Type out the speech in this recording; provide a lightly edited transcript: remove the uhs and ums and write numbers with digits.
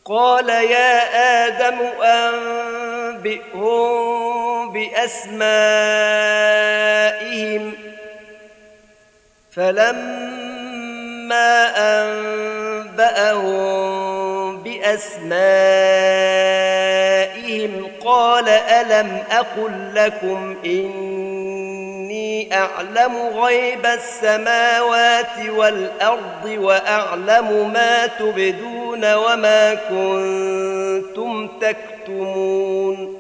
قال يا آدم أنبئهم بأسمائهم فلما أنبأهم بأسمائهم قال ألم أقل لكم إني أعلم غيب السماوات والأرض وأعلم ما تبدون وما كنتم تكتمون